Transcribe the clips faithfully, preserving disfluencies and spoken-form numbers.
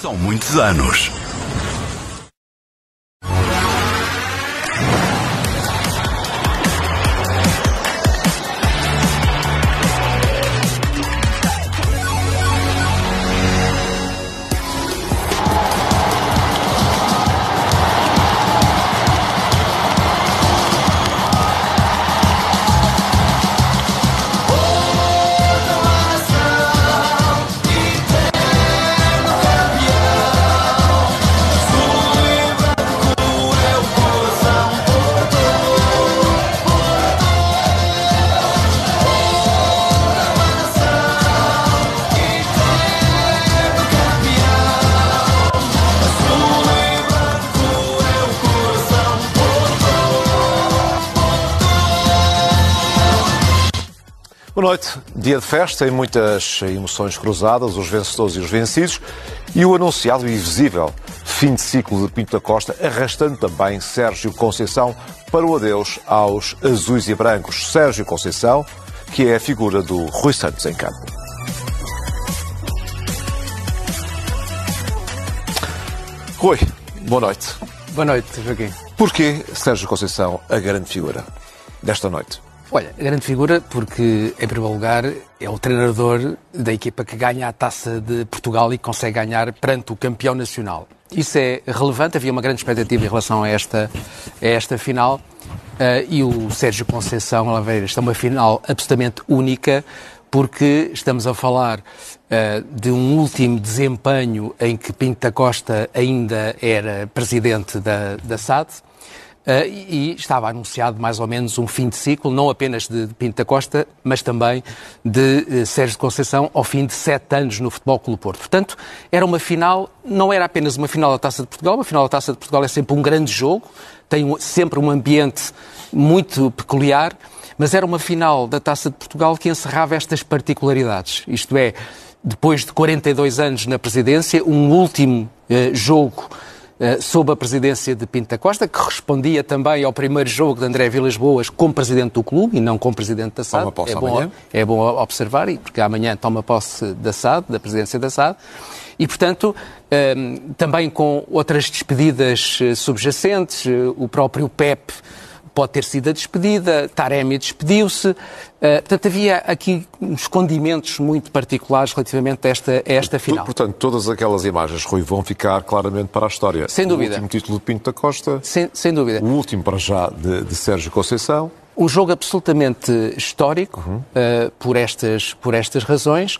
São muitos anos. Boa noite. Dia de festa e muitas emoções cruzadas, os vencedores e os vencidos, e o anunciado e visível fim de ciclo de Pinto da Costa, arrastando também Sérgio Conceição para o adeus aos azuis e brancos. Sérgio Conceição, que é a figura do Rui Santos em campo. Rui, boa noite. Boa noite, Joaquim. Porquê Sérgio Conceição a grande figura desta noite? Olha, a grande figura porque, em primeiro lugar, é o treinador da equipa que ganha a Taça de Portugal e consegue ganhar perante o campeão nacional. Isso é relevante, havia uma grande expectativa em relação a esta, a esta final uh, e o Sérgio Conceição Oliveira está uma final absolutamente única porque estamos a falar uh, de um último desempenho em que Pinto da Costa ainda era presidente da, da S A D. Uh, e, e estava anunciado mais ou menos um fim de ciclo, não apenas de, de Pinto da Costa, mas também de uh, Sérgio Conceição ao fim de sete anos no Futebol Clube do Porto. Portanto, era uma final, não era apenas uma final da Taça de Portugal, uma final da Taça de Portugal é sempre um grande jogo, tem um, sempre um ambiente muito peculiar, mas era uma final da Taça de Portugal que encerrava estas particularidades, isto é, depois de quarenta e dois anos na presidência, um último uh, jogo Uh, sob a presidência de Pinto da Costa, que respondia também ao primeiro jogo de André Vilas Boas como presidente do clube e não como presidente da S A D. Toma posse é bom, amanhã. É bom observar, porque amanhã toma posse da S A D, da presidência da S A D. E, portanto, um, também com outras despedidas uh, subjacentes, uh, o próprio Pepe pode ter sido a despedida, Taremi despediu-se. Uh, portanto, havia aqui uns condimentos muito particulares relativamente a esta, a esta final. Portanto, todas aquelas imagens, Rui, vão ficar claramente para a história. Sem dúvida. O último título de Pinto da Costa. Sem, sem dúvida. O último, para já, de, de Sérgio Conceição. Um jogo absolutamente histórico, uhum. uh, por, estas, por estas razões.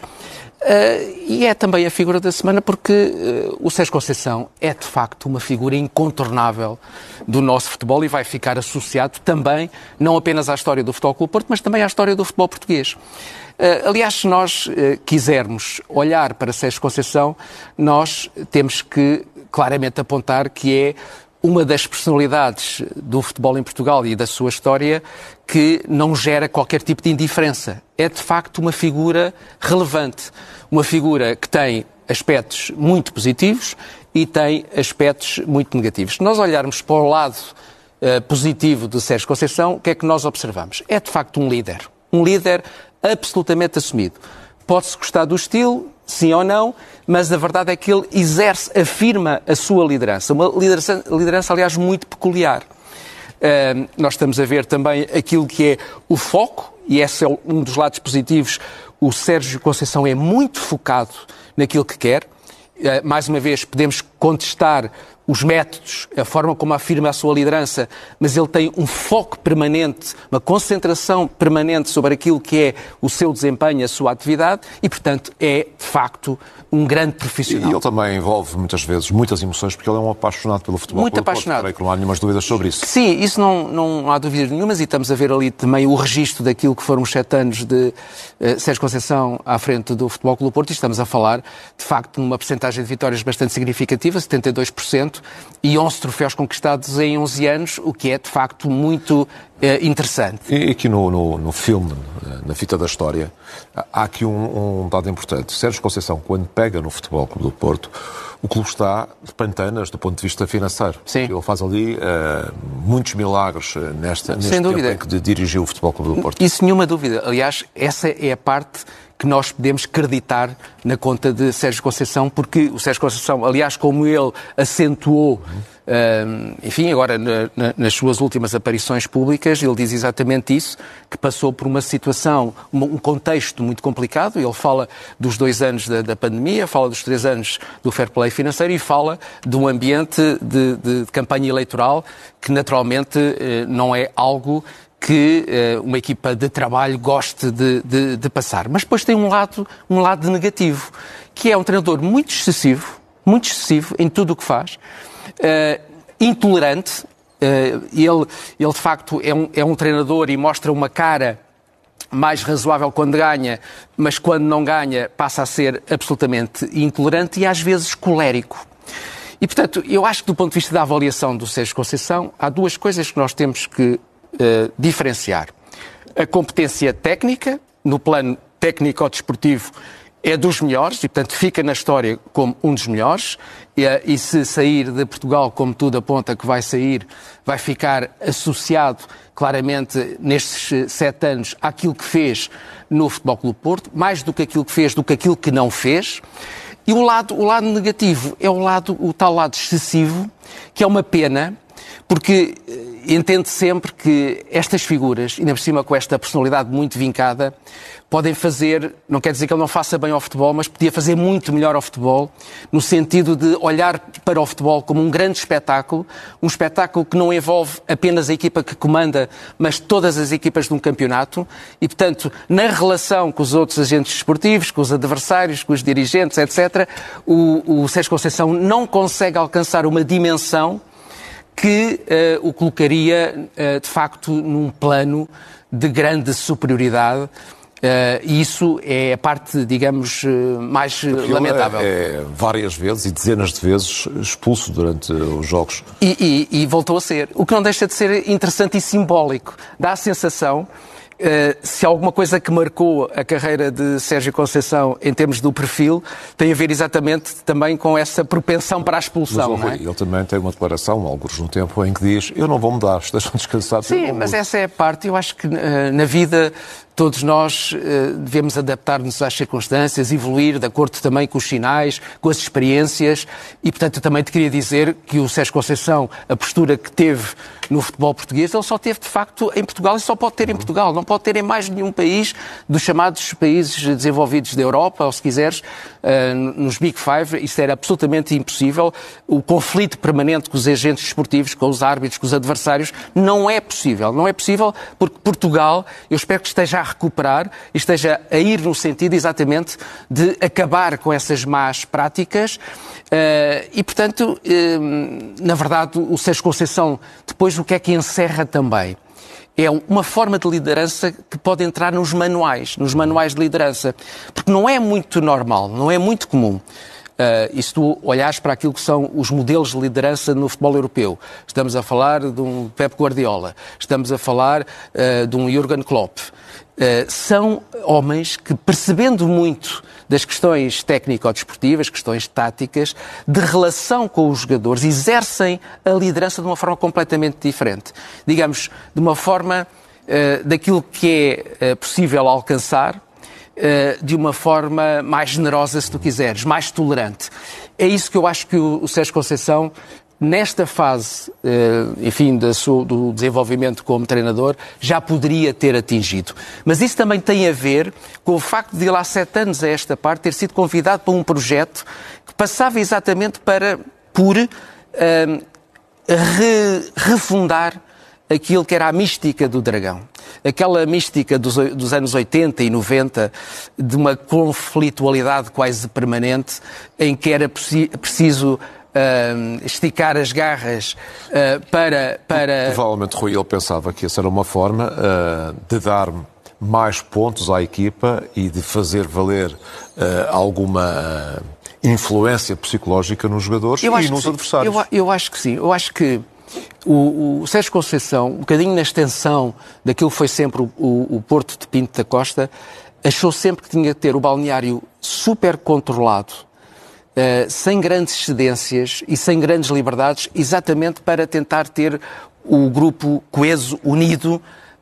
Uh, e é também a figura da semana porque uh, o Sérgio Conceição é, de facto, uma figura incontornável do nosso futebol e vai ficar associado também, não apenas à história do Futebol Clube do Porto, mas também à história do futebol português. Uh, aliás, se nós uh, quisermos olhar para Sérgio Conceição, nós temos que claramente apontar que é uma das personalidades do futebol em Portugal e da sua história que não gera qualquer tipo de indiferença. É, de facto, uma figura relevante. Uma figura que tem aspectos muito positivos e tem aspectos muito negativos. Se nós olharmos para o lado uh, positivo de Sérgio Conceição, o que é que nós observamos? É, de facto, um líder. Um líder absolutamente assumido. Pode-se gostar do estilo, sim ou não, mas a verdade é que ele exerce, afirma a sua liderança. Uma liderança, liderança aliás, muito peculiar. Uh, nós estamos a ver também aquilo que é o foco, e esse é um dos lados positivos. O Sérgio Conceição é muito focado naquilo que quer. Uh, mais uma vez, podemos contestar os métodos, a forma como afirma a sua liderança, mas ele tem um foco permanente, uma concentração permanente sobre aquilo que é o seu desempenho, a sua atividade e, portanto, é, de facto, um grande profissional. E ele também envolve, muitas vezes, muitas emoções, porque ele é um apaixonado pelo futebol. Muito apaixonado. Creio que não há nenhumas dúvidas sobre isso. Sim, isso não, não há dúvidas nenhumas e estamos a ver ali também o registro daquilo que foram os sete anos de uh, Sérgio Conceição à frente do Futebol Clube do Porto e estamos a falar, de facto, numa percentagem de vitórias bastante significativa, setenta e dois por cento, e onze troféus conquistados em onze anos, o que é, de facto, muito eh, interessante. E aqui no, no, no filme, na fita da história, há aqui um, um dado importante. Sérgio Conceição, quando pega no Futebol Clube do Porto, o clube está de pantanas do ponto de vista financeiro. Sim. Ele faz ali uh, muitos milagres nesta, neste Sem tempo dúvida. em que dirigiu o Futebol Clube do Porto. Isso, nenhuma dúvida. Aliás, essa é a parte que nós podemos acreditar na conta de Sérgio Conceição, porque o Sérgio Conceição, aliás, como ele acentuou, Uh, enfim, agora na, na, nas suas últimas aparições públicas, ele diz exatamente isso, que passou por uma situação, um, um contexto muito complicado. Ele fala dos dois anos da, da pandemia, fala dos três anos do fair play financeiro e fala de um ambiente de, de, de campanha eleitoral que naturalmente uh, não é algo que uh, uma equipa de trabalho goste de, de, de passar. Mas depois tem um lado, um lado negativo, que é um treinador muito excessivo, muito excessivo em tudo o que faz. Uh, intolerante, uh, ele, ele de facto é um, é um treinador e mostra uma cara mais razoável quando ganha, mas quando não ganha passa a ser absolutamente intolerante e às vezes colérico. E portanto, eu acho que do ponto de vista da avaliação do Sérgio Conceição, há duas coisas que nós temos que uh, diferenciar. A competência técnica, no plano técnico-desportivo, é dos melhores e, portanto, fica na história como um dos melhores. E, e se sair de Portugal, como tudo aponta que vai sair, vai ficar associado claramente nestes sete anos àquilo que fez no Futebol Clube Porto, mais do que aquilo que fez, do que aquilo que não fez. E o lado, o lado negativo é o, lado, o tal lado excessivo, que é uma pena, porque entende sempre que estas figuras, ainda por cima com esta personalidade muito vincada, podem fazer, não quer dizer que ele não faça bem ao futebol, mas podia fazer muito melhor ao futebol, no sentido de olhar para o futebol como um grande espetáculo, um espetáculo que não envolve apenas a equipa que comanda, mas todas as equipas de um campeonato, e, portanto, na relação com os outros agentes desportivos, com os adversários, com os dirigentes, etcétera, o, o Sérgio Conceição não consegue alcançar uma dimensão que uh, o colocaria, uh, de facto, num plano de grande superioridade. Uh, e isso é a parte, digamos, uh, mais Porque lamentável. É, é várias vezes e dezenas de vezes expulso durante os jogos. E, e, e voltou a ser. O que não deixa de ser interessante e simbólico. Dá a sensação... Uh, se alguma coisa que marcou a carreira de Sérgio Conceição em termos do perfil tem a ver exatamente também com essa propensão para a expulsão. Mas, não é? Ele também tem uma declaração, alguns no tempo, em que diz: eu não vou mudar, estejam descansados. Sim, mas essa é a parte. Eu acho que uh, na vida todos nós uh, devemos adaptar-nos às circunstâncias, evoluir de acordo também com os sinais, com as experiências e, portanto, eu também te queria dizer que o Sérgio Conceição, a postura que teve no futebol português, ele só teve, de facto, em Portugal e só pode ter em Portugal. Não pode ter em mais nenhum país dos chamados países desenvolvidos da Europa, ou se quiseres, uh, nos Big Five. Isso era absolutamente impossível. O conflito permanente com os agentes desportivos, com os árbitros, com os adversários, não é possível. Não é possível porque Portugal, eu espero que esteja a recuperar e esteja a ir no sentido exatamente de acabar com essas más práticas. Uh, e, portanto, uh, na verdade, o Sérgio Conceição, depois o que é que encerra também? É uma forma de liderança que pode entrar nos manuais, nos manuais de liderança. Porque não é muito normal, não é muito comum. Uh, e se tu olhares para aquilo que são os modelos de liderança no futebol europeu, estamos a falar de um Pep Guardiola, estamos a falar uh, de um Jürgen Klopp, uh, são homens que, percebendo muito das questões técnico-desportivas, questões táticas, de relação com os jogadores, exercem a liderança de uma forma completamente diferente. Digamos, de uma forma uh, daquilo que é uh, possível alcançar, Uh, de uma forma mais generosa, se tu quiseres, mais tolerante. É isso que eu acho que o, o Sérgio Conceição, nesta fase, uh, enfim, da sua, do desenvolvimento como treinador, já poderia ter atingido. Mas isso também tem a ver com o facto de ele há sete anos a esta parte ter sido convidado para um projeto que passava exatamente para, por uh, re, refundar aquilo que era a mística do Dragão. Aquela mística dos, dos anos oitenta e noventa, de uma conflitualidade quase permanente, em que era preciso uh, esticar as garras uh, para, para... Provavelmente, Rui, ele pensava que essa era uma forma uh, de dar mais pontos à equipa e de fazer valer uh, alguma influência psicológica nos jogadores eu e nos adversários. Eu, eu acho que sim. Eu acho que O, o Sérgio Conceição, um bocadinho na extensão daquilo que foi sempre o, o, o Porto de Pinto da Costa, achou sempre que tinha que ter o balneário super controlado, uh, sem grandes cedências e sem grandes liberdades, exatamente para tentar ter o grupo coeso, unido,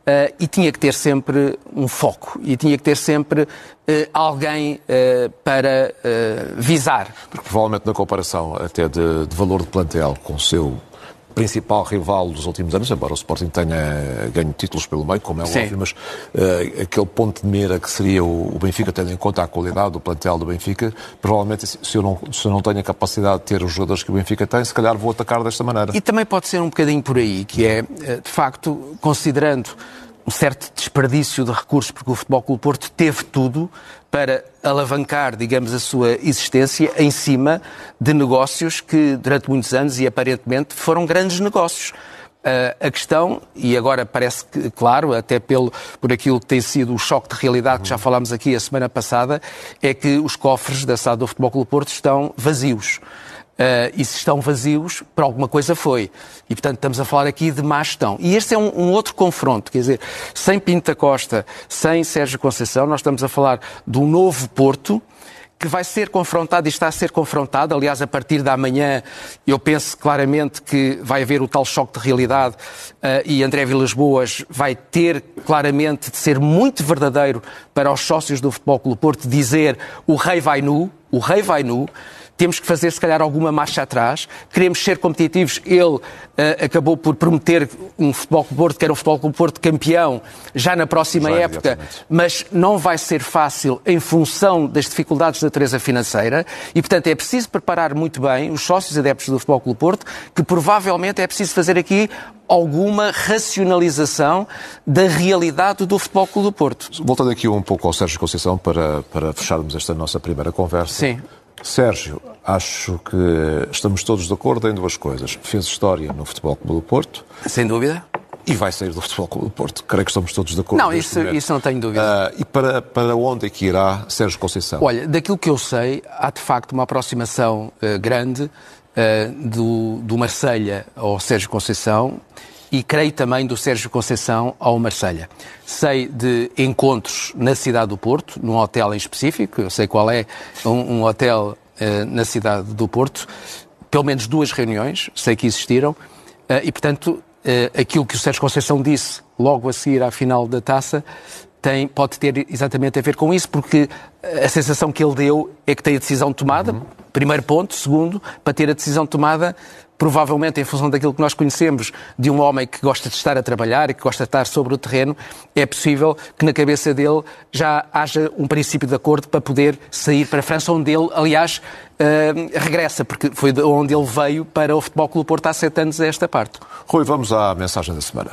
uh, e tinha que ter sempre um foco, e tinha que ter sempre uh, alguém uh, para uh, visar. Porque provavelmente na comparação até de, de valor de plantel com o seu principal rival dos últimos anos, embora o Sporting tenha ganho títulos pelo meio, como é Sim. óbvio, mas uh, aquele ponto de mira que seria o, o Benfica, tendo em conta a qualidade do plantel do Benfica, provavelmente se eu, não, se eu não tenho a capacidade de ter os jogadores que o Benfica tem, se calhar vou atacar desta maneira. E também pode ser um bocadinho por aí, que é, de facto, considerando um certo desperdício de recursos, porque o Futebol Clube Porto teve tudo para alavancar, digamos, a sua existência em cima de negócios que, durante muitos anos, e aparentemente, foram grandes negócios. Uh, a questão, e agora parece que, claro, até pelo, por aquilo que tem sido o choque de realidade que já falámos aqui a semana passada, é que os cofres da S A D do Futebol Clube Porto estão vazios. Uh, e se estão vazios, para alguma coisa foi. E, portanto, estamos a falar aqui de má gestão. E este é um, um outro confronto, quer dizer, sem Pinto da Costa, sem Sérgio Conceição, nós estamos a falar de um novo Porto que vai ser confrontado e está a ser confrontado. Aliás, a partir da manhã, eu penso claramente que vai haver o tal choque de realidade uh, e André Vilas-Boas vai ter claramente de ser muito verdadeiro para os sócios do Futebol Clube Porto dizer o rei vai nu, o rei vai nu. Temos que fazer, se calhar, alguma marcha atrás. Queremos ser competitivos. Ele uh, acabou por prometer um Futebol Clube Porto, que era o Futebol Clube Porto campeão, já na próxima já, época. Exatamente. Mas não vai ser fácil em função das dificuldades de natureza financeira. E, portanto, é preciso preparar muito bem os sócios adeptos do Futebol Clube Porto, que provavelmente é preciso fazer aqui alguma racionalização da realidade do Futebol Clube do Porto. Voltando aqui um pouco ao Sérgio Conceição, para, para fecharmos esta nossa primeira conversa. Sim. Sérgio, acho que estamos todos de acordo em duas coisas. Fez história no Futebol Clube do Porto. Sem dúvida. E vai sair do Futebol Clube do Porto. Creio que estamos todos de acordo. Não, isso, isso não tenho dúvida. Uh, e para, para onde é que irá Sérgio Conceição? Olha, daquilo que eu sei, há de facto uma aproximação uh, grande uh, do, do Marselha ao Sérgio Conceição e creio também do Sérgio Conceição ao Marselha. Sei de encontros na cidade do Porto, num hotel em específico, eu sei qual é, um, um hotel uh, na cidade do Porto, pelo menos duas reuniões, sei que existiram, uh, e portanto uh, aquilo que o Sérgio Conceição disse logo a seguir à final da taça tem, pode ter exatamente a ver com isso, porque a sensação que ele deu é que tem a decisão tomada, uhum. Primeiro ponto. Segundo, para ter a decisão tomada, provavelmente em função daquilo que nós conhecemos de um homem que gosta de estar a trabalhar e que gosta de estar sobre o terreno, é possível que na cabeça dele já haja um princípio de acordo para poder sair para a França, onde ele, aliás, uh, regressa, porque foi de onde ele veio para o Futebol Clube Porto há sete anos a esta parte. Rui, vamos à mensagem da semana.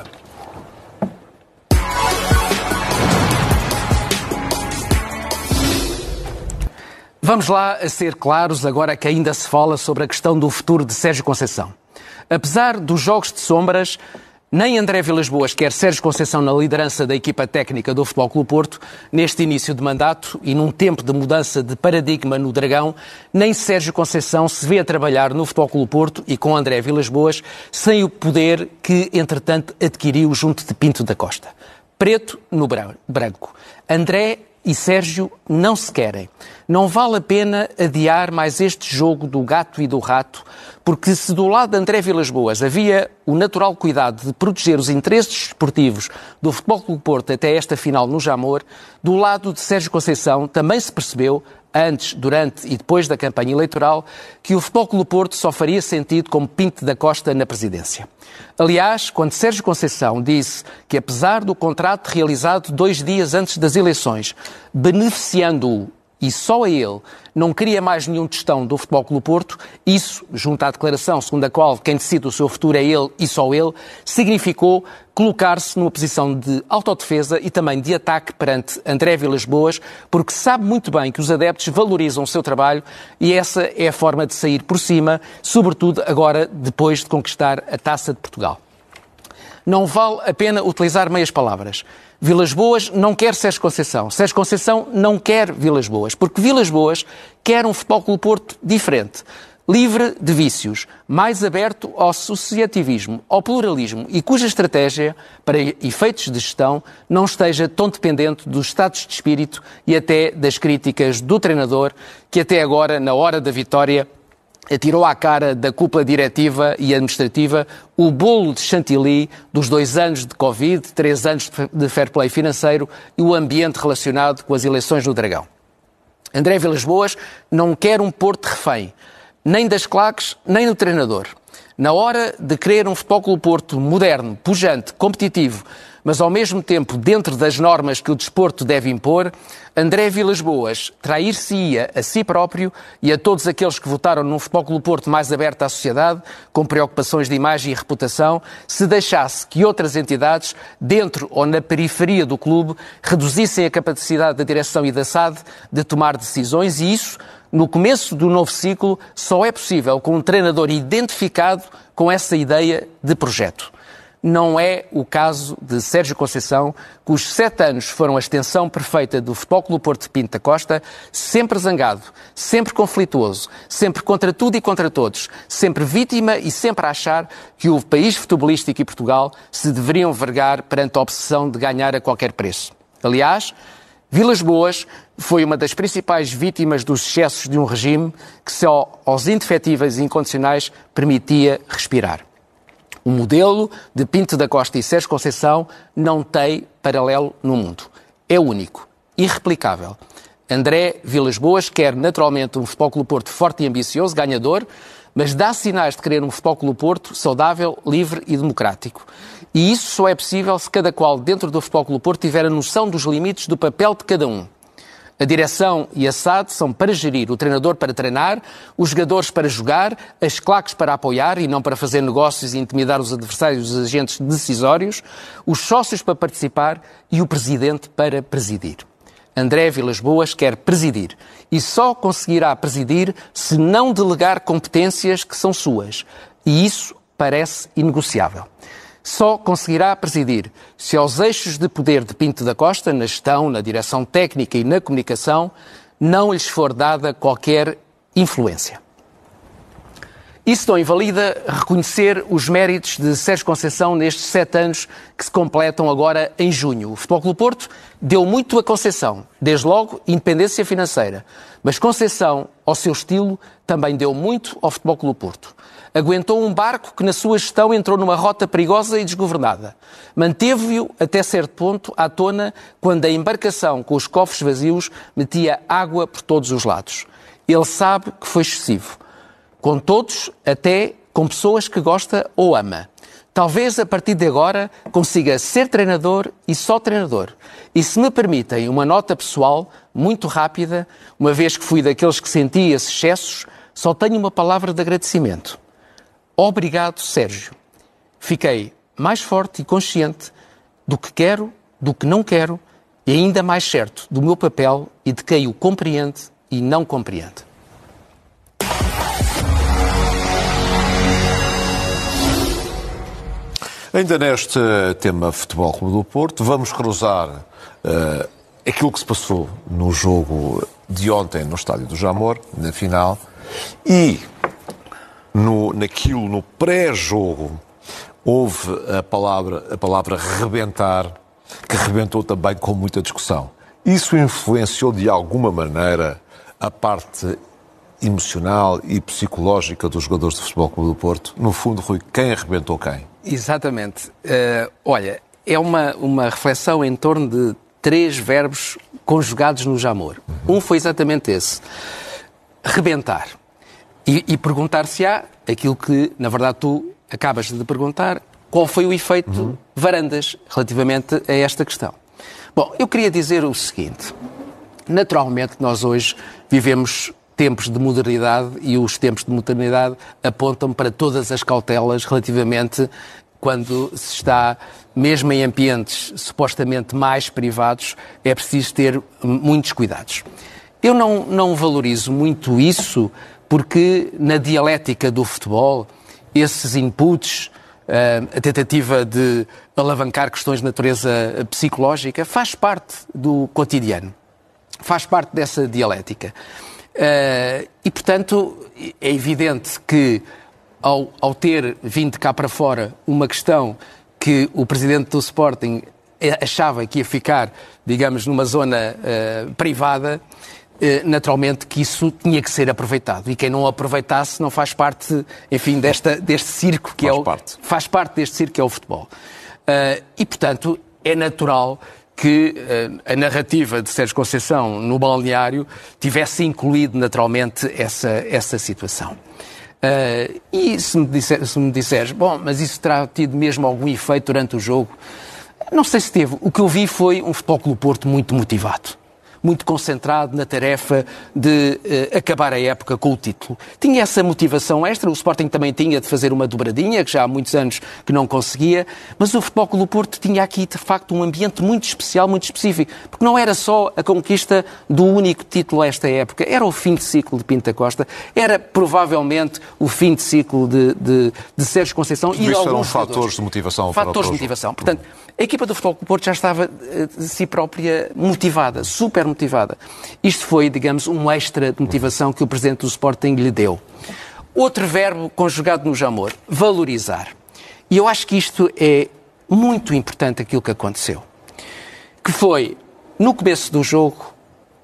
Vamos lá a ser claros, agora que ainda se fala sobre a questão do futuro de Sérgio Conceição. Apesar dos jogos de sombras, nem André Vilas-Boas quer Sérgio Conceição na liderança da equipa técnica do Futebol Clube Porto, neste início de mandato e num tempo de mudança de paradigma no Dragão, nem Sérgio Conceição se vê a trabalhar no Futebol Clube Porto e com André Vilas-Boas sem o poder que, entretanto, adquiriu junto de Pinto da Costa. Preto no branco. André e Sérgio não se querem. Não vale a pena adiar mais este jogo do gato e do rato, porque se do lado de André Vilas-Boas havia o natural cuidado de proteger os interesses esportivos do Futebol Clube Porto até esta final no Jamor, do lado de Sérgio Conceição também se percebeu, antes, durante e depois da campanha eleitoral, que o Futebol Clube Porto só faria sentido como Pinto da Costa na presidência. Aliás, quando Sérgio Conceição disse que, apesar do contrato realizado dois dias antes das eleições, beneficiando-o e só a ele, não queria mais nenhum tostão do Futebol Clube Porto, isso, junto à declaração segundo a qual quem decide o seu futuro é ele e só ele, significou colocar-se numa posição de autodefesa e também de ataque perante André Vilas-Boas, porque sabe muito bem que os adeptos valorizam o seu trabalho e essa é a forma de sair por cima, sobretudo agora depois de conquistar a Taça de Portugal. Não vale a pena utilizar meias palavras. Vilas-Boas não quer Sérgio Conceição. Sérgio Conceição não quer Vilas-Boas, porque Vilas-Boas quer um Futebol Clube Porto diferente, livre de vícios, mais aberto ao associativismo, ao pluralismo e cuja estratégia, para efeitos de gestão, não esteja tão dependente dos estados de espírito e até das críticas do treinador, que até agora, na hora da vitória, atirou à cara da cúpula diretiva e administrativa o bolo de chantilly dos dois anos de Covid, três anos de fair play financeiro e o ambiente relacionado com as eleições no Dragão. André Vilas-Boas não quer um Porto refém, nem das claques, nem do treinador. Na hora de querer um Futebol Clube Porto moderno, pujante, competitivo, mas ao mesmo tempo dentro das normas que o desporto deve impor, André Vilas-Boas trair-se-ia a si próprio e a todos aqueles que votaram num Futebol Clube Porto mais aberto à sociedade, com preocupações de imagem e reputação, se deixasse que outras entidades, dentro ou na periferia do clube, reduzissem a capacidade da direção e da S A D de tomar decisões, e isso, no começo do novo ciclo, só é possível com um treinador identificado com essa ideia de projeto. Não é o caso de Sérgio Conceição, cujos sete anos foram a extensão perfeita do Futebol Clube Porto de Pinto da Costa, sempre zangado, sempre conflituoso, sempre contra tudo e contra todos, sempre vítima e sempre a achar que o país futebolístico e Portugal se deveriam vergar perante a obsessão de ganhar a qualquer preço. Aliás, Vilas-Boas foi uma das principais vítimas dos excessos de um regime que só aos indefetíveis e incondicionais permitia respirar. O modelo de Pinto da Costa e Sérgio Conceição não tem paralelo no mundo. É único, irreplicável. André Vilas-Boas quer naturalmente um Futebol Clube Porto forte e ambicioso, ganhador, mas dá sinais de querer um Futebol Clube Porto saudável, livre e democrático. E isso só é possível se cada qual dentro do Futebol Clube Porto tiver a noção dos limites do papel de cada um. A direção e a S A D são para gerir, o treinador para treinar, os jogadores para jogar, as claques para apoiar e não para fazer negócios e intimidar os adversários e os agentes decisórios, os sócios para participar e o presidente para presidir. André Vilas-Boas quer presidir e só conseguirá presidir se não delegar competências que são suas. E isso parece inegociável. Só conseguirá presidir se aos eixos de poder de Pinto da Costa, na gestão, na direção técnica e na comunicação, não lhes for dada qualquer influência. Isso não invalida reconhecer os méritos de Sérgio Conceição nestes sete anos que se completam agora em junho. O Futebol Clube Porto deu muito a Conceição, desde logo independência financeira, mas Conceição, ao seu estilo, também deu muito ao Futebol Clube Porto. Aguentou um barco que na sua gestão entrou numa rota perigosa e desgovernada. Manteve-o até certo ponto à tona quando a embarcação com os cofres vazios metia água por todos os lados. Ele sabe que foi excessivo. Com todos, até com pessoas que gosta ou ama. Talvez a partir de agora consiga ser treinador e só treinador. E se me permitem uma nota pessoal, muito rápida, uma vez que fui daqueles que senti esses excessos, só tenho uma palavra de agradecimento. Obrigado, Sérgio. Fiquei mais forte e consciente do que quero, do que não quero e ainda mais certo do meu papel e de quem o compreende e não compreende. Ainda neste tema Futebol Clube do Porto, vamos cruzar uh, aquilo que se passou no jogo de ontem no Estádio do Jamor, na final, e no, naquilo, no pré-jogo, houve a palavra, a palavra rebentar, que rebentou também com muita discussão. Isso influenciou de alguma maneira a parte emocional e psicológica dos jogadores de Futebol Clube do Porto? No fundo, Rui, quem arrebentou quem? Exatamente. Uh, olha, é uma, uma reflexão em torno de três verbos conjugados no Jamor. Uhum. Um foi exatamente esse. Rebentar. E, e perguntar-se-á aquilo que, na verdade, tu acabas de perguntar, qual foi o efeito uhum. Varandas relativamente a esta questão. Bom, eu queria dizer o seguinte. Naturalmente, nós hoje vivemos tempos de modernidade e os tempos de modernidade apontam para todas as cautelas relativamente quando se está, mesmo em ambientes supostamente mais privados, é preciso ter muitos cuidados. Eu não, não valorizo muito isso porque na dialética do futebol, esses inputs, a tentativa de alavancar questões de natureza psicológica, faz parte do cotidiano, faz parte dessa dialética. Uh, e, portanto, é evidente que, ao, ao ter vindo cá para fora uma questão que o presidente do Sporting achava que ia ficar, digamos, numa zona uh, privada, naturalmente que isso tinha que ser aproveitado. E quem não aproveitasse não faz parte, enfim, desta, deste circo que faz é o... Parte. Faz parte deste circo que é o futebol. Uh, e, portanto, é natural que uh, a narrativa de Sérgio Conceição no balneário tivesse incluído naturalmente essa, essa situação. Uh, e se me, disser, se me disseres, bom, mas isso terá tido mesmo algum efeito durante o jogo? Não sei se teve. O que eu vi foi um Futebol Clube Porto muito motivado. Muito concentrado na tarefa de uh, acabar a época com o título. Tinha essa motivação extra, o Sporting também tinha de fazer uma dobradinha, que já há muitos anos que não conseguia, mas o Futebol Clube Porto tinha aqui, de facto, um ambiente muito especial, muito específico, porque não era só a conquista do único título a esta época, era o fim de ciclo de Pinto da Costa, era provavelmente o fim de ciclo de, de, de Sérgio Conceição e de alguns eram fatores de motivação. Fatores de motivação. Portanto, a equipa do Futebol Clube Porto já estava de si própria motivada, super motivada. Isto foi, digamos, um extra de motivação que o Presidente do Sporting lhe deu. Outro verbo conjugado no Jamor, valorizar. E eu acho que isto é muito importante, aquilo que aconteceu. Que foi, no começo do jogo,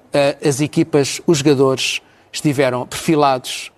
as equipas, os jogadores estiveram perfilados,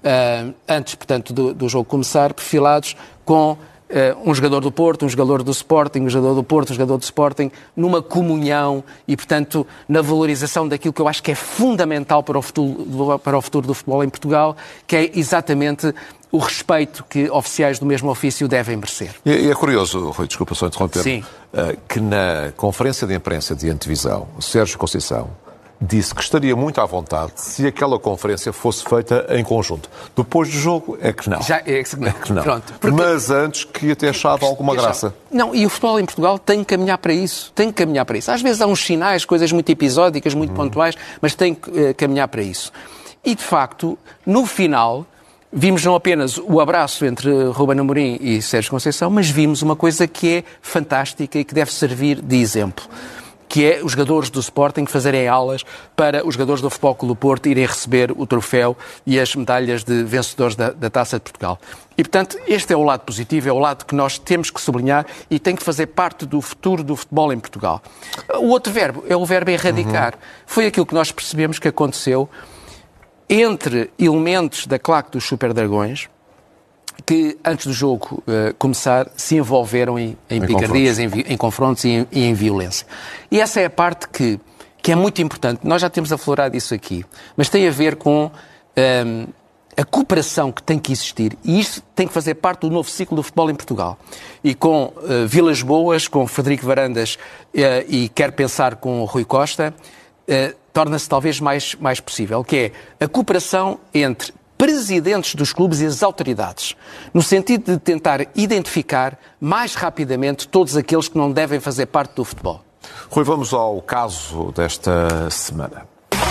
antes, portanto, do, do jogo começar, perfilados com Uh, um jogador do Porto, um jogador do Sporting, um jogador do Porto, um jogador do Sporting, numa comunhão e, portanto, na valorização daquilo que eu acho que é fundamental para o futuro, para o futuro do futebol em Portugal, que é exatamente o respeito que oficiais do mesmo ofício devem merecer. E, e é curioso, Rui, desculpa só interromper, Sim. Uh, que na conferência de imprensa de antevisão, Sérgio Conceição disse que estaria muito à vontade se aquela conferência fosse feita em conjunto. Depois do jogo, é que não. Já é que não. É que não. Pronto, porque... Mas antes que ia ter achado alguma graça. Não, e o futebol em Portugal tem que caminhar para isso. Tem que caminhar para isso. Às vezes há uns sinais, coisas muito episódicas, muito hum. pontuais, mas tem que uh, caminhar para isso. E, de facto, no final, vimos não apenas o abraço entre Ruben Amorim e Sérgio Conceição, mas vimos uma coisa que é fantástica e que deve servir de exemplo, que é os jogadores do Sporting fazerem alas para os jogadores do Futebol Clube do Porto irem receber o troféu e as medalhas de vencedores da, da Taça de Portugal. E, portanto, este é o lado positivo, é o lado que nós temos que sublinhar e tem que fazer parte do futuro do futebol em Portugal. O outro verbo é o verbo erradicar. Uhum. Foi aquilo que nós percebemos que aconteceu entre elementos da claque dos Super Dragões, que antes do jogo uh, começar se envolveram em, em, em picardias, confrontos. Em, em confrontos e em, e em violência. E essa é a parte que, que é muito importante. Nós já temos aflorado isso aqui, mas tem a ver com um, a cooperação que tem que existir. E isto tem que fazer parte do novo ciclo do futebol em Portugal. E com uh, Vilas Boas, com Frederico Varandas uh, e quer pensar com Rui Costa, uh, torna-se talvez mais, mais possível, que é a cooperação entre presidentes dos clubes e as autoridades, no sentido de tentar identificar mais rapidamente todos aqueles que não devem fazer parte do futebol. Rui, vamos ao caso desta semana.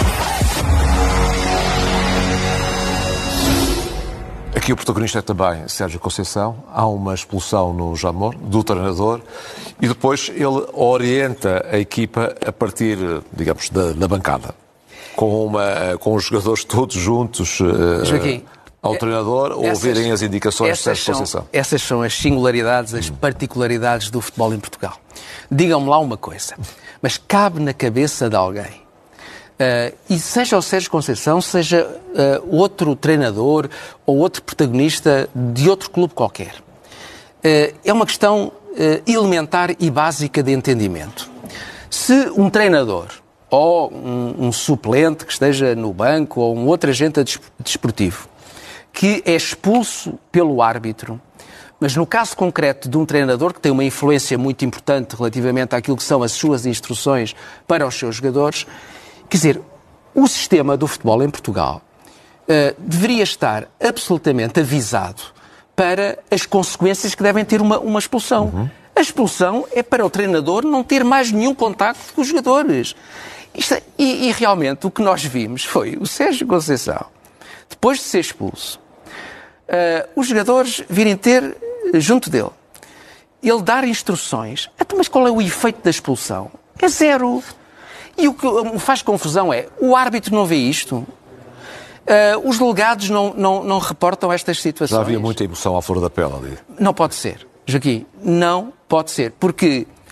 Aqui o protagonista é também Sérgio Conceição. Há uma expulsão no Jamor do treinador e depois ele orienta a equipa a partir, digamos, da, da bancada. Com, uma, com os jogadores todos juntos uh, ao treinador, essas, ouvirem as indicações de Sérgio Conceição. Essas são as singularidades, as particularidades do futebol em Portugal. Digam-me lá uma coisa, mas cabe na cabeça de alguém, uh, e seja o Sérgio Conceição, seja uh, outro treinador ou outro protagonista de outro clube qualquer, uh, é uma questão uh, elementar e básica de entendimento. Se um treinador ou um, um suplente que esteja no banco, ou um outro agente desportivo, que é expulso pelo árbitro, mas no caso concreto de um treinador que tem uma influência muito importante relativamente àquilo que são as suas instruções para os seus jogadores, quer dizer, o sistema do futebol em Portugal uh, deveria estar absolutamente avisado para as consequências que devem ter uma, uma expulsão. Uhum. A expulsão é para o treinador não ter mais nenhum contacto com os jogadores. Isto, e, e realmente o que nós vimos foi o Sérgio Conceição, depois de ser expulso, uh, os jogadores virem ter junto dele, ele dar instruções. Mas qual é o efeito da expulsão? É zero. E o que me faz confusão é, o árbitro não vê isto? Uh, os delegados não, não, não reportam estas situações? Já havia muita emoção à flor da pele ali. Não pode ser, Joaquim, não pode ser, porque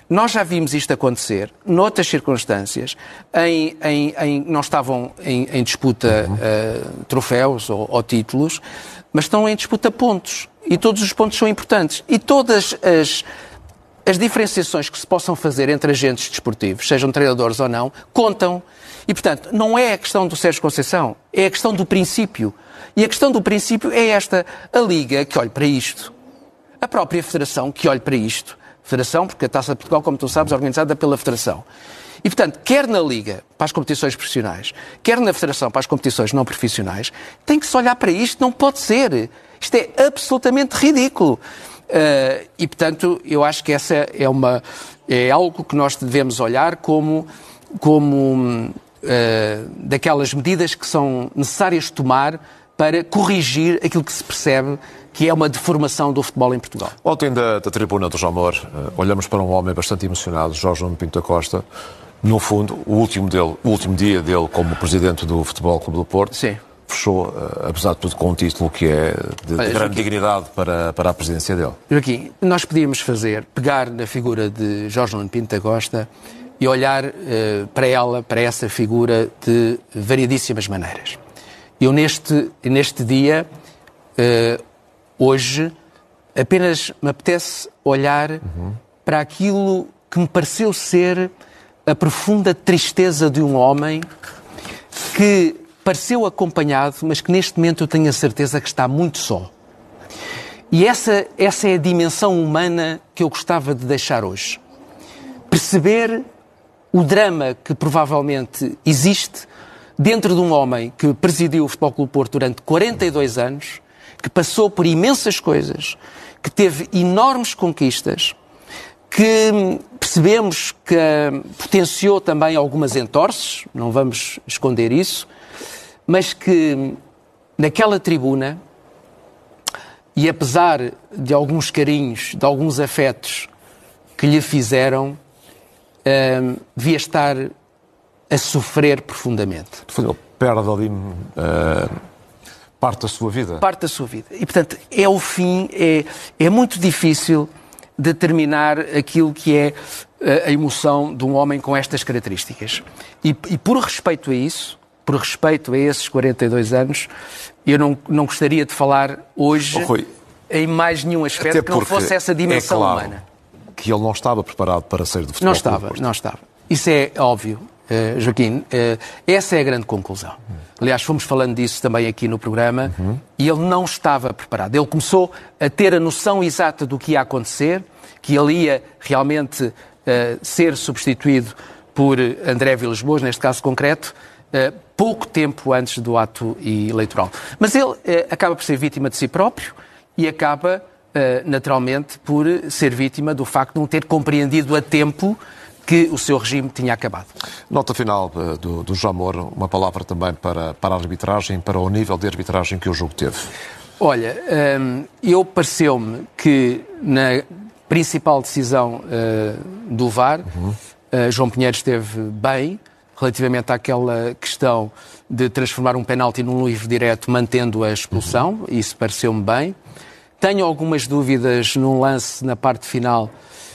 Nós já vimos isto acontecer noutras circunstâncias, em, em, em, não estavam em, em disputa uh, troféus ou, ou títulos, mas estão em disputa pontos. E todos os pontos são importantes. E todas as, as diferenciações que se possam fazer entre agentes desportivos, sejam treinadores ou não, contam. E, portanto, não é a questão do Sérgio Conceição, é a questão do princípio. E a questão do princípio é esta: a Liga que olhe para isto, a própria Federação que olhe para isto. Federação, porque a Taça de Portugal, como tu sabes, é organizada pela Federação. E, portanto, quer na Liga, para as competições profissionais, quer na Federação, para as competições não profissionais, tem que se olhar para isto, não pode ser. Isto é absolutamente ridículo. Uh, e, portanto, eu acho que essa é, uma, é algo que nós devemos olhar como, como uh, daquelas medidas que são necessárias tomar para corrigir aquilo que se percebe que é uma deformação do futebol em Portugal. Ontem, da, da tribuna do Jamor, uh, olhamos para um homem bastante emocionado, Jorge Nuno Pinto da Costa. No fundo, o último, dele, o último dia dele como presidente do Futebol Clube do Porto, sim, fechou, uh, apesar de tudo, com um título que é de, de Olha, grande Joaquim, dignidade para, para a presidência dele. Joaquim, nós podíamos fazer, pegar na figura de Jorge Nuno Pinto da Costa e olhar uh, para ela, para essa figura, de variedíssimas maneiras. Eu, neste, neste dia, uh, hoje, apenas me apetece olhar uhum. para aquilo que me pareceu ser a profunda tristeza de um homem que pareceu acompanhado, mas que neste momento eu tenho a certeza que está muito só. E essa, essa é a dimensão humana que eu gostava de deixar hoje. Perceber o drama que provavelmente existe dentro de um homem que presidiu o Futebol Clube do Porto durante quarenta e dois anos, que passou por imensas coisas, que teve enormes conquistas, que percebemos que potenciou também algumas entorces, não vamos esconder isso, mas que naquela tribuna, e apesar de alguns carinhos, de alguns afetos que lhe fizeram, hum, devia estar a sofrer profundamente. Ele perde ali uh, parte da sua vida. Parte da sua vida. E, portanto, é o fim, é, é muito difícil determinar aquilo que é a emoção de um homem com estas características. E, e por respeito a isso, por respeito a esses quarenta e dois anos, eu não, não gostaria de falar hoje oh, Rui, em mais nenhum aspecto que não fosse essa dimensão é claro humana. Que ele não estava preparado para sair do futebol. Não estava, não estava. Isso é óbvio, uh, Joaquim. Uh, essa é a grande conclusão. Aliás, fomos falando disso também aqui no programa, uhum. e ele não estava preparado. Ele começou a ter a noção exata do que ia acontecer, que ele ia realmente uh, ser substituído por André Vilas-Boas, neste caso concreto, uh, pouco tempo antes do ato eleitoral. Mas ele uh, acaba por ser vítima de si próprio e acaba, uh, naturalmente, por ser vítima do facto de não ter compreendido a tempo que o seu regime tinha acabado. Nota final do, do Jamor, uma palavra também para, para a arbitragem, para o nível de arbitragem que o jogo teve. Olha, hum, eu pareceu-me que na principal decisão uh, do V A R, uhum. uh, João Pinheiro esteve bem relativamente àquela questão de transformar um penalti num livre direto mantendo a expulsão, uhum. isso pareceu-me bem. Tenho algumas dúvidas num lance na parte final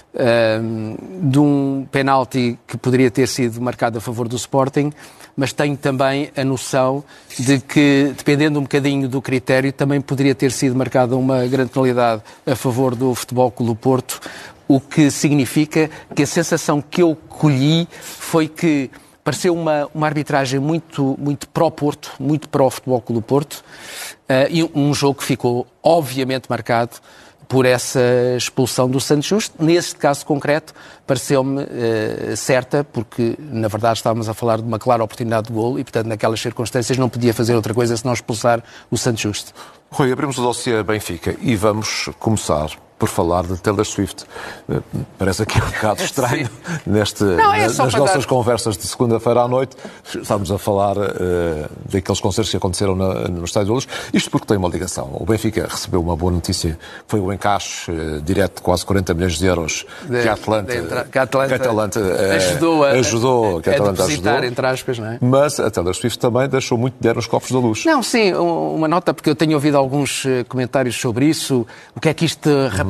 Uh, de um penalti que poderia ter sido marcado a favor do Sporting, mas tenho também a noção de que, dependendo um bocadinho do critério, também poderia ter sido marcada uma grande penalidade a favor do Futebol Clube do Porto, o que significa que a sensação que eu colhi foi que pareceu uma, uma arbitragem muito, muito pró-Porto, muito pró-Futebol Clube do Porto, uh, e um jogo que ficou obviamente marcado por essa expulsão do Santos Justo. Neste caso concreto, pareceu-me uh, certa, porque, na verdade, estávamos a falar de uma clara oportunidade de golo e, portanto, naquelas circunstâncias não podia fazer outra coisa senão expulsar o Santos Justo. Rui, abrimos o dossiê Benfica e vamos começar por falar de Taylor Swift. Parece aqui um bocado estranho neste, não, é nas nossas dar... conversas de segunda-feira à noite. Estamos a falar uh, daqueles concertos que aconteceram na, no Estádio da Luz. Isto porque tem uma ligação. O Benfica recebeu uma boa notícia. Foi o encaixe uh, direto de quase quarenta milhões de euros de, que a Atlanta, entra... que a Atlanta, que a Atlanta uh, ajudou, a, ajudou, a, que a Atlanta a depositar, ajudou. entre aspas, não é? Mas a Taylor Swift também deixou muito dinheiro nos cofres da Luz. Não, sim, uma nota, porque eu tenho ouvido alguns comentários sobre isso. O que é que isto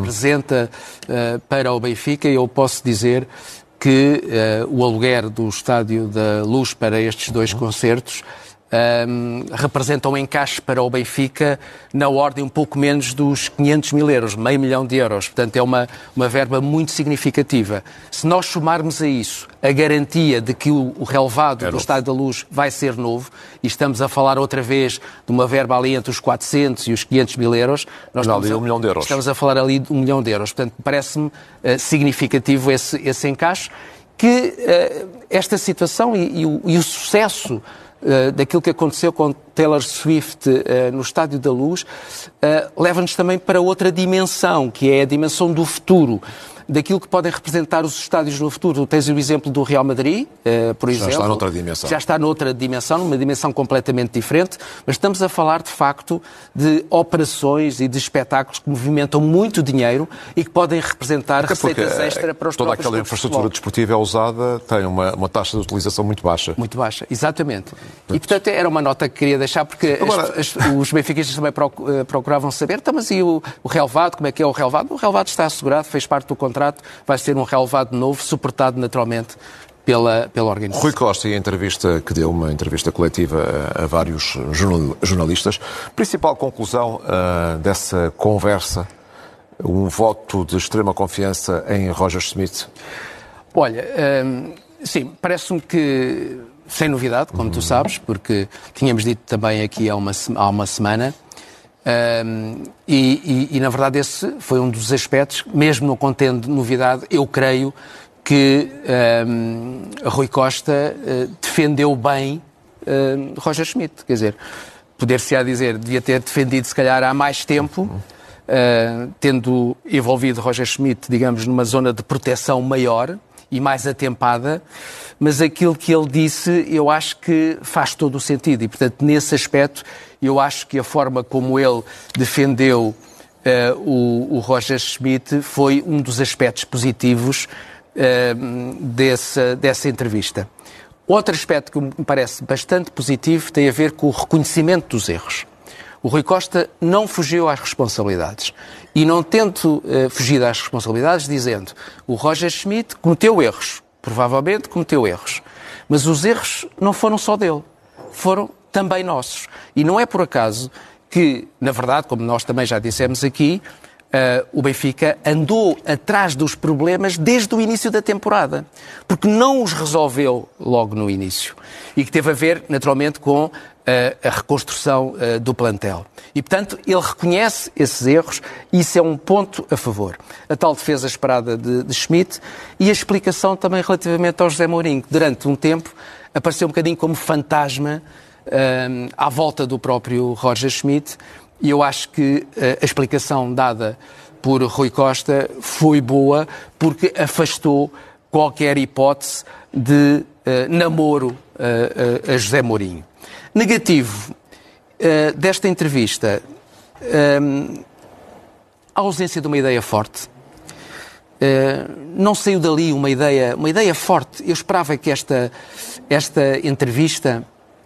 representa uh, para o Benfica. Eu posso dizer que uh, o aluguer do Estádio da Luz para estes dois concertos Um, representa um encaixe para o Benfica na ordem um pouco menos dos quinhentos mil euros, meio milhão de euros. Portanto, é uma, uma verba muito significativa. Se nós somarmos a isso a garantia de que o, o relevado do Estádio da Luz vai ser novo, e estamos a falar outra vez de uma verba ali entre os quatrocentos e os quinhentos mil euros, nós Não, estamos, ali a, um milhão de euros. estamos a falar ali de um milhão de euros. Portanto, parece-me uh, significativo esse, esse encaixe, que uh, esta situação e, e, o, e o sucesso Uh, daquilo que aconteceu com Taylor Swift uh, no Estádio da Luz, uh, leva-nos também para outra dimensão, que é a dimensão do futuro, daquilo que podem representar os estádios no futuro. Tens o exemplo do Real Madrid, uh, por exemplo. Já está noutra dimensão. Já está noutra dimensão, numa dimensão completamente diferente, mas estamos a falar, de facto, de operações e de espetáculos que movimentam muito dinheiro e que podem representar receitas extra para os toda próprios aquela clubes de infraestrutura futebol. desportiva é usada, tem uma, uma taxa de utilização muito baixa. Muito baixa, exatamente. E, portanto, era uma nota que queria deixar, porque Agora... as, as, os benfiquistas também procuravam saber, então, mas e o, o relevado, como é que é o relevado? O relevado está assegurado, fez parte do contrato, vai ser um relevado novo, suportado naturalmente pela, pela organização. Rui Costa, em entrevista que deu, uma entrevista coletiva a, a vários jornal, jornalistas, principal conclusão uh, dessa conversa, um voto de extrema confiança em Roger Schmidt? Olha, hum, sim, parece-me que, sem novidade, como tu sabes, porque tínhamos dito também aqui há uma, há uma semana, um, e, e, e, na verdade, esse foi um dos aspectos, mesmo não contendo novidade, eu creio que um, Rui Costa uh, defendeu bem uh, Roger Schmidt. Quer dizer, poder-se-á dizer, devia ter defendido, se calhar, há mais tempo, uh, tendo envolvido Roger Schmidt, digamos, numa zona de proteção maior e mais atempada, mas aquilo que ele disse eu acho que faz todo o sentido e, portanto, nesse aspecto, eu acho que a forma como ele defendeu uh, o, o Roger Schmidt foi um dos aspectos positivos uh, dessa, dessa entrevista. Outro aspecto que me parece bastante positivo tem a ver com o reconhecimento dos erros. O Rui Costa não fugiu às responsabilidades. E não tento uh, fugir às responsabilidades dizendo o Roger Schmidt cometeu erros. Provavelmente cometeu erros. Mas os erros não foram só dele. Foram também nossos. E não é por acaso que, na verdade, como nós também já dissemos aqui, uh, o Benfica andou atrás dos problemas desde o início da temporada. Porque não os resolveu logo no início. E que teve a ver, naturalmente, com a reconstrução uh, do plantel. E, portanto, ele reconhece esses erros e isso é um ponto a favor. A tal defesa esperada de, de Schmidt e a explicação também relativamente ao José Mourinho, que durante um tempo apareceu um bocadinho como fantasma uh, à volta do próprio Roger Schmidt e eu acho que uh, a explicação dada por Rui Costa foi boa porque afastou qualquer hipótese de uh, namoro uh, uh, a José Mourinho. Negativo uh, desta entrevista, um, a ausência de uma ideia forte. Uh, não saiu dali uma ideia, uma ideia forte. Eu esperava que esta, esta entrevista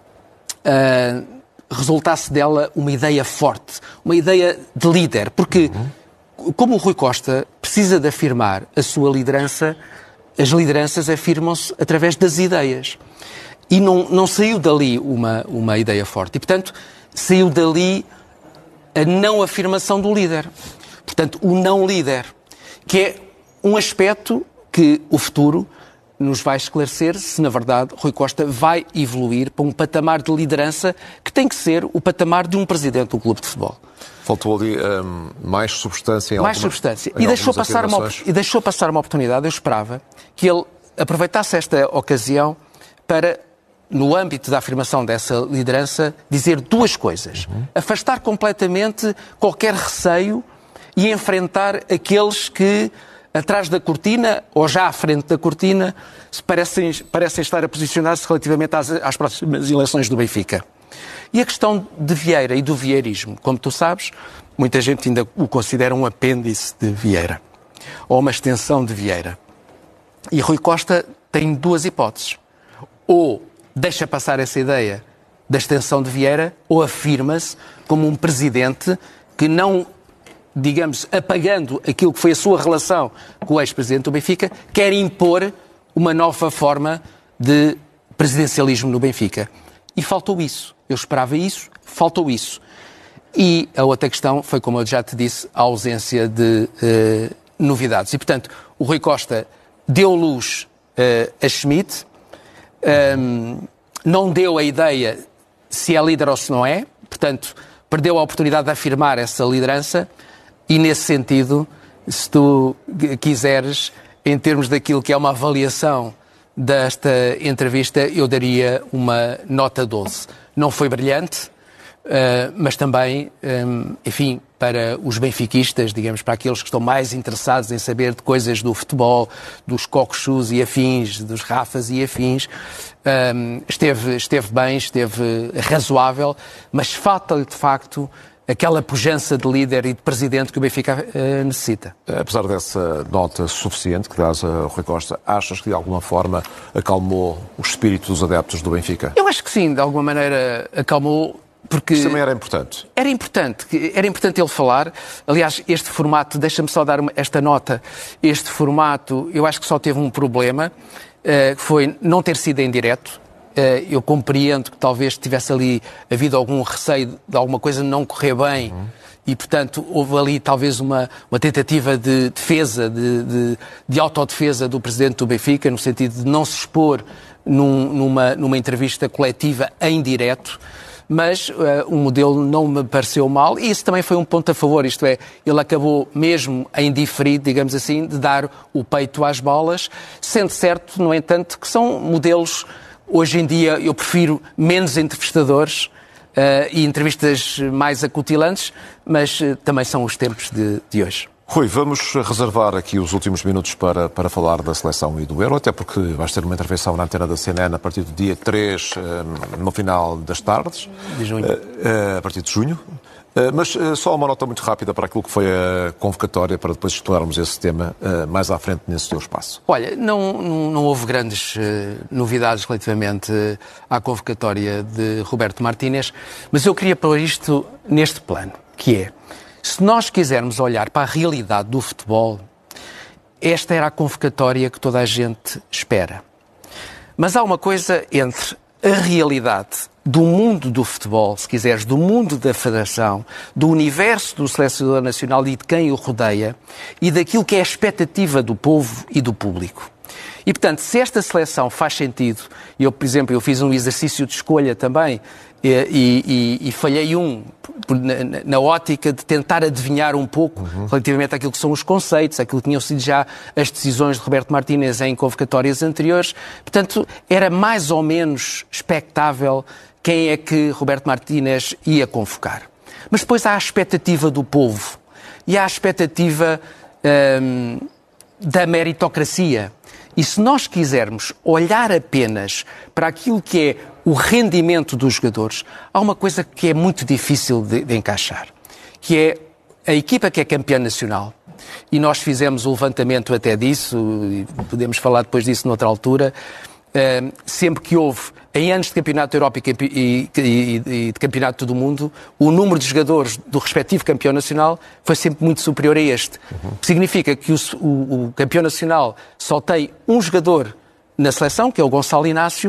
uh, resultasse dela uma ideia forte, uma ideia de líder, porque uhum. como o Rui Costa precisa de afirmar a sua liderança, as lideranças afirmam-se através das ideias. E não, não saiu dali uma, uma ideia forte. E, portanto, saiu dali a não afirmação do líder. Portanto, o não líder, que é um aspecto que o futuro nos vai esclarecer se, na verdade, Rui Costa vai evoluir para um patamar de liderança que tem que ser o patamar de um presidente do clube de futebol. Faltou ali um, mais substância em Mais alguma, substância. Em e, deixou passar uma, e deixou passar uma oportunidade. Eu esperava que ele aproveitasse esta ocasião para, no âmbito da afirmação dessa liderança, dizer duas coisas. Uhum. Afastar completamente qualquer receio e enfrentar aqueles que, atrás da cortina, ou já à frente da cortina, parecem, parecem estar a posicionar-se relativamente às, às próximas eleições do Benfica. E a questão de Vieira e do vieirismo, como tu sabes, muita gente ainda o considera um apêndice de Vieira, ou uma extensão de Vieira. E Rui Costa tem duas hipóteses. Ou deixa passar essa ideia da extensão de Vieira, ou afirma-se como um presidente que não digamos, apagando aquilo que foi a sua relação com o ex-presidente do Benfica, quer impor uma nova forma de presidencialismo no Benfica. E faltou isso. Eu esperava isso, faltou isso. E a outra questão foi, como eu já te disse, a ausência de uh, novidades. E, portanto, o Rui Costa deu luz uh, a Schmidt, um, não deu a ideia se é líder ou se não é, portanto, perdeu a oportunidade de afirmar essa liderança e, nesse sentido, se tu quiseres, em termos daquilo que é uma avaliação desta entrevista, eu daria uma nota doze. Não foi brilhante, uh, mas também, um, enfim, para os benfiquistas, digamos, para aqueles que estão mais interessados em saber de coisas do futebol, dos cocochus e afins, dos Rafas e afins, um, esteve, esteve bem, esteve razoável, mas falta-lhe, de facto, aquela pujança de líder e de presidente que o Benfica uh, necessita. Apesar dessa nota suficiente que dás a Rui Costa, achas que de alguma forma acalmou o espírito dos adeptos do Benfica? Eu acho que sim, de alguma maneira acalmou, porque... Isso também era importante. Era importante, era importante ele falar. Aliás, este formato, deixa-me só dar esta nota, este formato, eu acho que só teve um problema, uh, que foi não ter sido em direto. Eu compreendo que talvez tivesse ali havido algum receio de alguma coisa não correr bem uhum. e, portanto, houve ali talvez uma, uma tentativa de defesa, de, de, de autodefesa do presidente do Benfica, no sentido de não se expor num, numa, numa entrevista coletiva em direto, mas uh, o modelo não me pareceu mal e isso também foi um ponto a favor, isto é, ele acabou mesmo em diferido, digamos assim, de dar o peito às bolas, sendo certo, no entanto, que são modelos. Hoje em dia eu prefiro menos entrevistadores uh, e entrevistas mais acutilantes, mas uh, também são os tempos de, de hoje. Rui, vamos reservar aqui os últimos minutos para, para falar da seleção e do Euro, até porque vais ter uma intervenção na antena da C N N a partir do dia três, uh, no final das tardes. De junho. Uh, uh, a partir de junho. Uh, mas uh, só uma nota muito rápida para aquilo que foi a convocatória, para depois explorarmos esse tema uh, mais à frente nesse teu espaço. Olha, não, não, não houve grandes uh, novidades relativamente uh, à convocatória de Roberto Martínez, mas eu queria pôr isto neste plano, que é, se nós quisermos olhar para a realidade do futebol, esta era a convocatória que toda a gente espera. Mas há uma coisa entre a realidade do mundo do futebol, se quiseres, do mundo da federação, do universo do selecionador nacional e de quem o rodeia, e daquilo que é a expectativa do povo e do público. E, portanto, se esta seleção faz sentido, eu, por exemplo, eu fiz um exercício de escolha também, e, e, e falhei um, na, na ótica de tentar adivinhar um pouco uhum. relativamente àquilo que são os conceitos, àquilo que tinham sido já as decisões de Roberto Martínez em convocatórias anteriores. Portanto, era mais ou menos expectável quem é que Roberto Martínez ia convocar. Mas depois há a expectativa do povo e há a expectativa hum, da meritocracia. E se nós quisermos olhar apenas para aquilo que é o rendimento dos jogadores, há uma coisa que é muito difícil de, de encaixar, que é a equipa que é campeã nacional. E nós fizemos o levantamento até disso, e podemos falar depois disso noutra altura, uh, sempre que houve, em anos de Campeonato da Europa e, e, e, e de Campeonato do Mundo, o número de jogadores do respectivo campeão nacional foi sempre muito superior a este. Uhum. Significa que o, o, o campeão nacional só tem um jogador na seleção, que é o Gonçalo Inácio,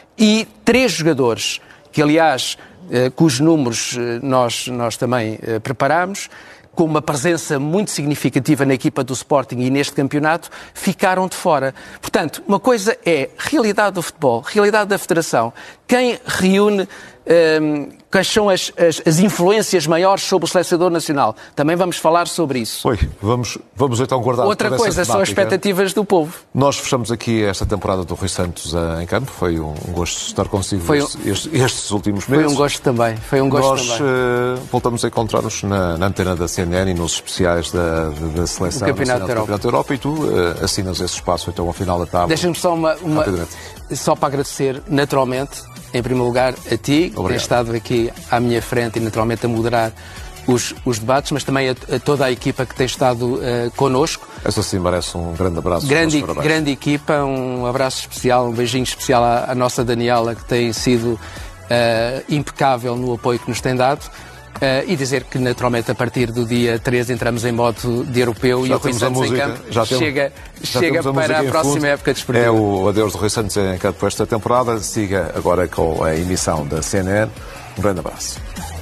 e três jogadores, que aliás, eh, cujos números eh, nós, nós também eh, preparámos, com uma presença muito significativa na equipa do Sporting e neste campeonato, ficaram de fora. Portanto, uma coisa é realidade do futebol, realidade da federação, quem reúne, um, quais são as, as, as influências maiores sobre o selecionador nacional. Também vamos falar sobre isso. Oi, vamos, vamos então guardar outra coisa são as expectativas do povo. Nós fechamos aqui esta temporada do Rui Santos em campo. Foi um gosto estar consigo foi um... estes, estes últimos meses. Foi um gosto também. Foi um gosto Nós também. Uh, voltamos a encontrar-nos na, na antena da C N N e nos especiais da, da, da Seleção Campeonato Nacional do Campeonato da Europa, e tu uh, assinas esse espaço então ao final da tarde. Deixa-me só uma, uma só para agradecer naturalmente, em primeiro lugar, a ti, que tens estado aqui à minha frente e naturalmente a moderar os, os debates, mas também a, a toda a equipa que tem estado uh, connosco. Essa sim merece um grande abraço. Grande, grande equipa, um abraço especial, um beijinho especial à, à nossa Daniela, que tem sido uh, impecável no apoio que nos tem dado. Uh, e dizer que, naturalmente, a partir do dia treze entramos em modo de europeu já e o Rui Santos em campo já temos, chega, já chega a para a próxima fundo. época desportiva. É o adeus do Rui Santos em campo esta temporada. Siga agora com a emissão da C N N. Um grande abraço.